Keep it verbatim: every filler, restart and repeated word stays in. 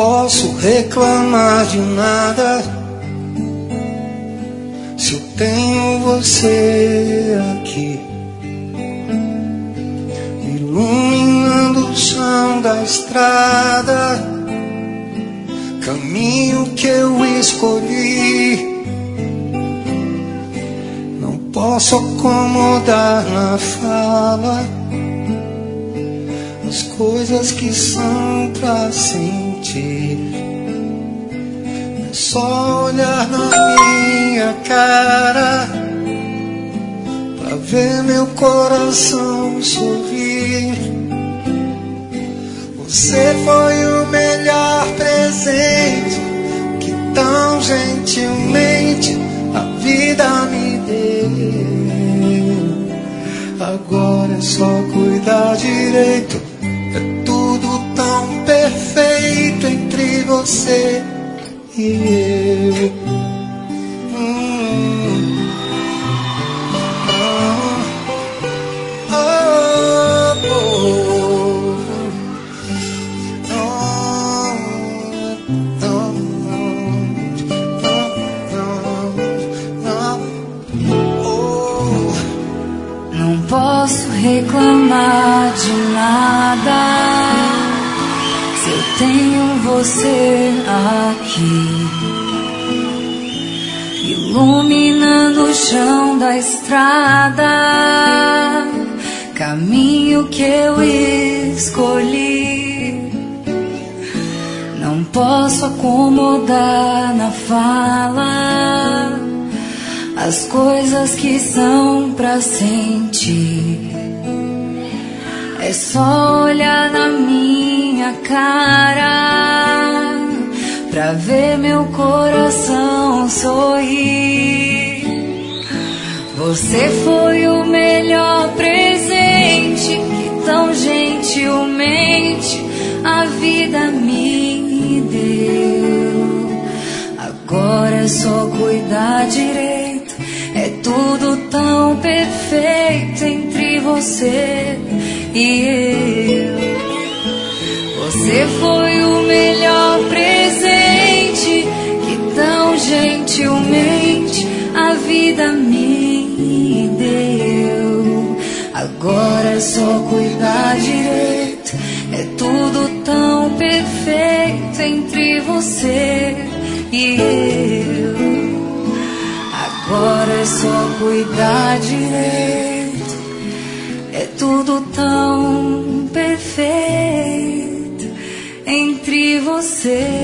posso reclamar de nada se eu tenho você aqui, iluminando o chão da estrada, caminho que eu escolhi. Não posso acomodar na fala as coisas que são pra sentir. É só olhar na minha cara pra ver meu coração sorrir. Você foi o melhor presente que tão gentilmente a vida me deu. Agora é só cuidar direito. É tudo tão perfeito entre você e eu. Hum. Oh, oh, oh. Não posso reclamar de nada se eu tenho você aqui, iluminando o chão da estrada, caminho que eu escolhi. Não posso acomodar na fala as coisas que são pra sentir. É só olhar na minha cara pra ver meu coração sorrir. Você foi o melhor presente que tão gentilmente a vida me deu. Agora é só cuidar direito. É tudo tão perfeito entre você e eu. Você foi o melhor presente que tão gentilmente a vida me deu. Agora é só cuidar direito. É tudo tão perfeito entre você e eu. Agora é só cuidar direito. É tudo tão perfeito entre você